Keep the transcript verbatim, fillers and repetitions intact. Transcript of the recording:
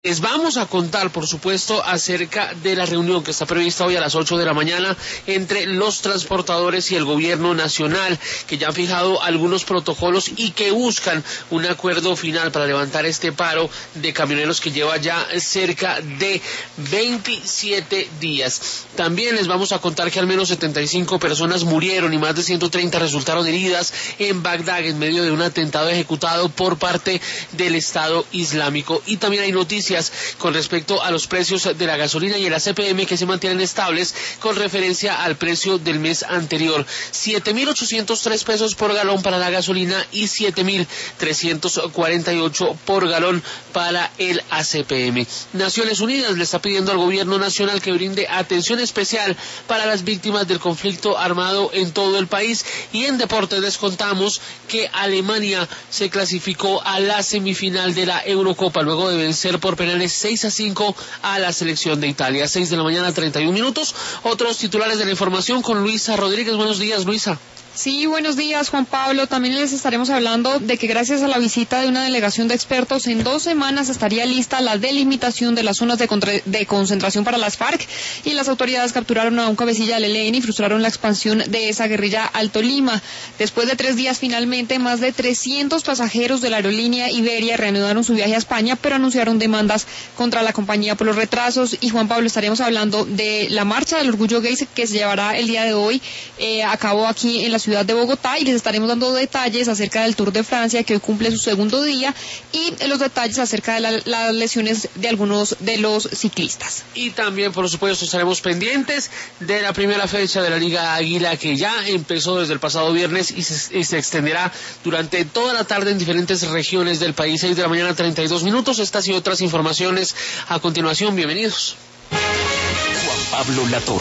Les vamos a contar, por supuesto, acerca de la reunión que está prevista hoy a las ocho de la mañana entre los transportadores y el gobierno nacional, que ya han fijado algunos protocolos y que buscan un acuerdo final para levantar este paro de camioneros que lleva ya cerca de veintisiete días. También les vamos a contar que al menos setenta y cinco personas murieron y más de ciento treinta resultaron heridas en Bagdad en medio de un atentado ejecutado por parte del Estado Islámico. Y también hay noticias con respecto a los precios de la gasolina y el A C P M que se mantienen estables con referencia al precio del mes anterior. siete mil ochocientos tres pesos por galón para la gasolina y siete mil trescientos cuarenta y ocho por galón para el A C P M. Naciones Unidas le está pidiendo al gobierno nacional que brinde atención especial para las víctimas del conflicto armado en todo el país. Y en deportes les contamos que Alemania se clasificó a la semifinal de la Eurocopa luego de vencer por penales seis a cinco a la selección de Italia. seis de la mañana, treinta y un minutos. Otros titulares de la información con Luisa Rodríguez. Buenos días, Luisa. Sí, buenos días, Juan Pablo. También les estaremos hablando de que gracias a la visita de una delegación de expertos, en dos semanas estaría lista la delimitación de las zonas de, contra- de concentración para las FARC, y las autoridades capturaron a un cabecilla del E L N y frustraron la expansión de esa guerrilla al Tolima. Después de tres días, finalmente, más de trescientos pasajeros de la aerolínea Iberia reanudaron su viaje a España, pero anunciaron demandas contra la compañía por los retrasos. Y, Juan Pablo, estaremos hablando de la marcha del orgullo gay que se llevará el día de hoy eh, a cabo aquí en la ciudad de Bogotá, y les estaremos dando detalles acerca del Tour de Francia que hoy cumple su segundo día, y los detalles acerca de la, las lesiones de algunos de los ciclistas. Y también, por supuesto, estaremos pendientes de la primera fecha de la Liga Águila, que ya empezó desde el pasado viernes y se, y se extenderá durante toda la tarde en diferentes regiones del país. Seis de la mañana, treinta y dos minutos. Estas y otras informaciones a continuación. Bienvenidos. Juan Pablo Latorre.